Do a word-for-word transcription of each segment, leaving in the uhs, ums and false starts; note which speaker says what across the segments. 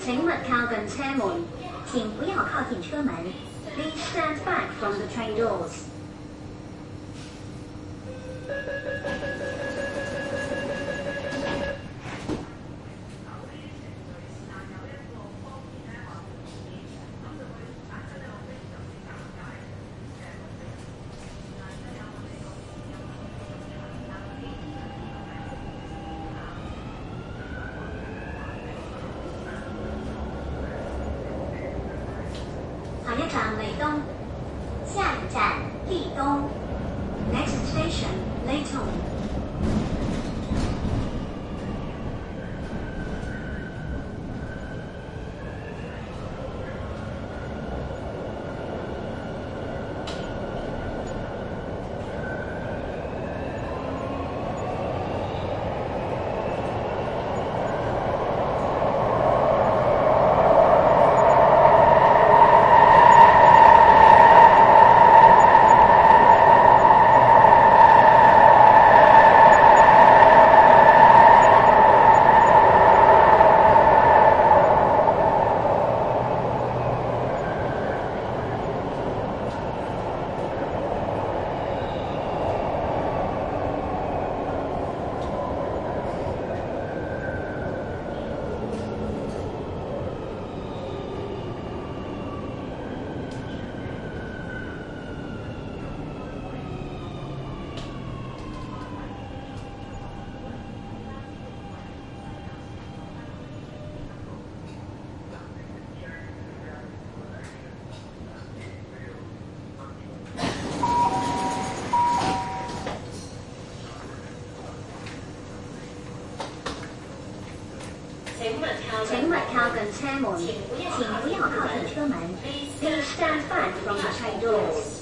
Speaker 1: 请勿靠近车门，请不要靠近车门。Please stand back from the train doors. 下一站利东，下一站利东。Next station, Leighton. 请勿靠近车门，请不要靠近车门。Please stand back from the train doors.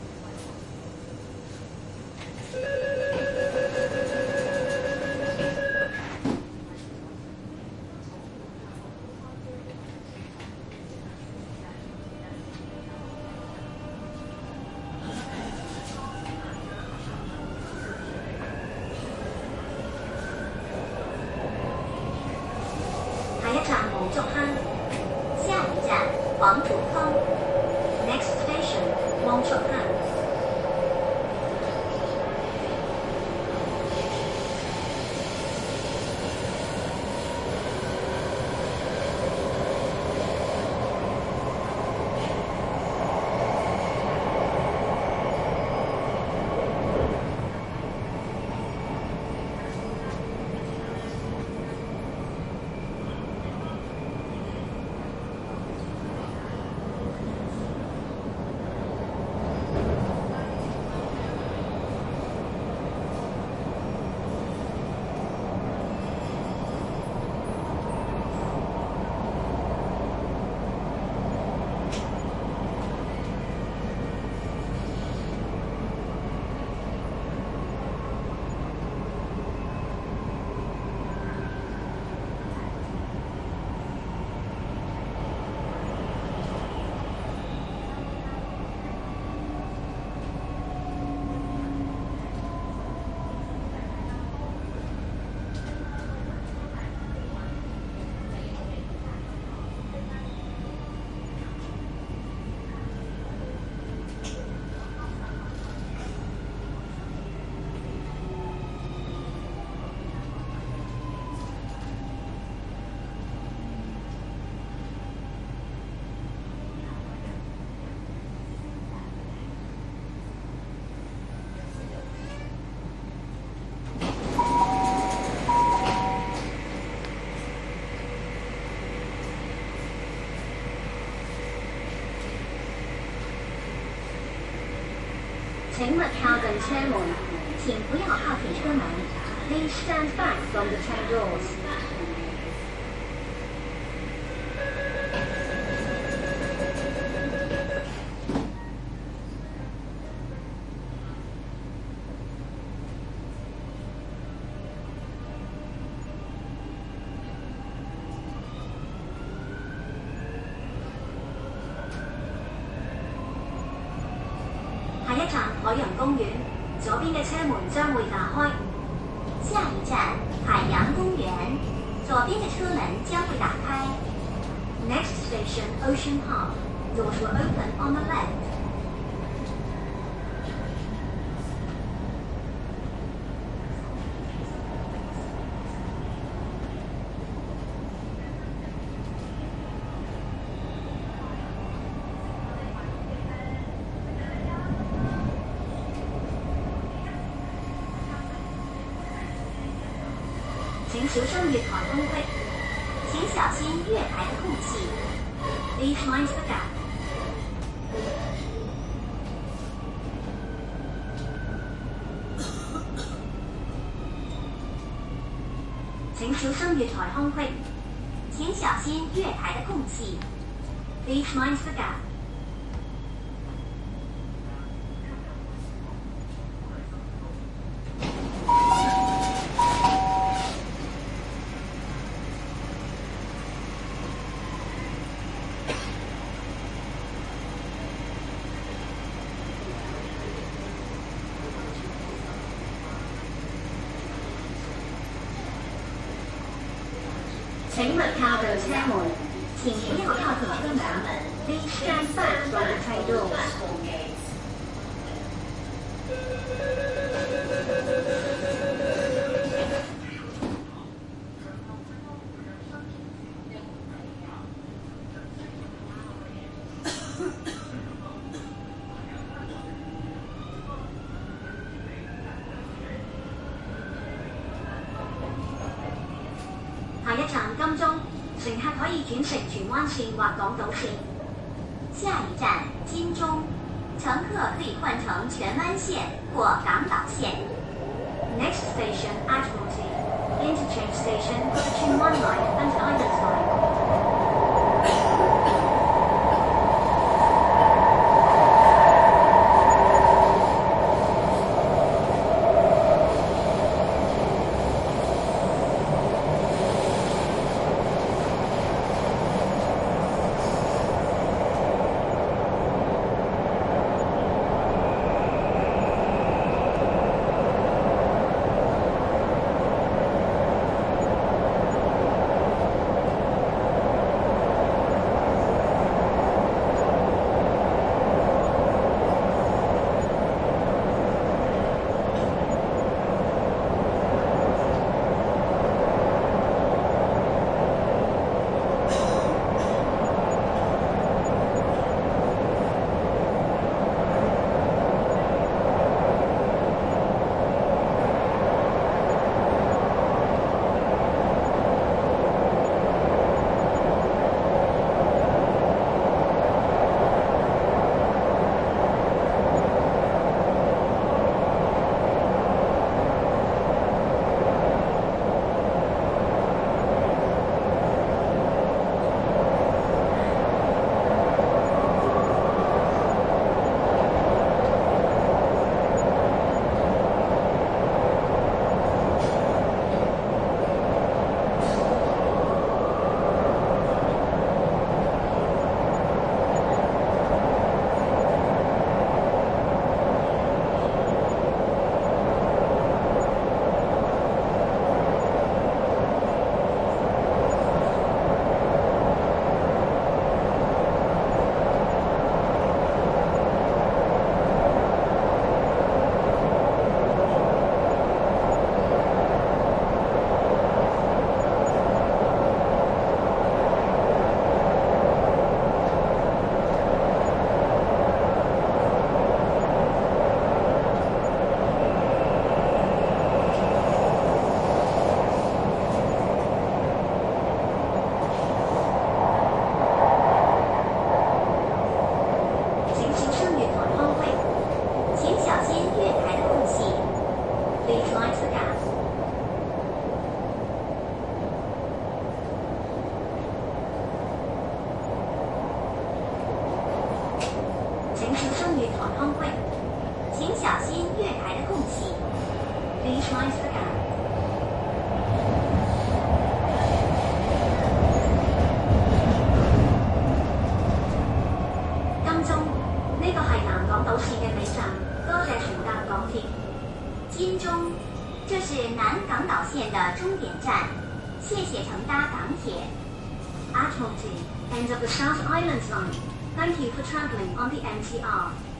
Speaker 1: 下一站黃竹坑，下一站黃竹坑。Next station, 黃竹坑。请勿靠近车門，請不要靠近車門。Please stand back from the train doors. 下一站海洋公園，左邊嘅車門將會打開。下一站海洋公園，左邊嘅車門將會打開。 Next station, Ocean Park. Doors will open on the left. 请小心月台空隙，请小心月台的空隙。Please mind the gap. 请小心月台空隙，请小心月台的空隙。Please mind the gap. 请勿靠近车門，請不要靠近車門。Please stand back from the train doors. 下一站金鐘，乘客可以轉乘荃灣線或港島線。下一站金鐘，乘客可以換乘荃灣線或港島線。Next station Admiralty. Interchange station for the Tuen Mun Line and Island Line. 请小心月台空隙，請小心月台的空隙。Please mind the gap. 金鐘呢個係南港島線嘅尾站，多謝乘搭港鐵。金鐘，這是南港島線的終點站，謝謝乘搭港鐵。 Admiralty, end of the South Island Line. Thank you for traveling on the M T R.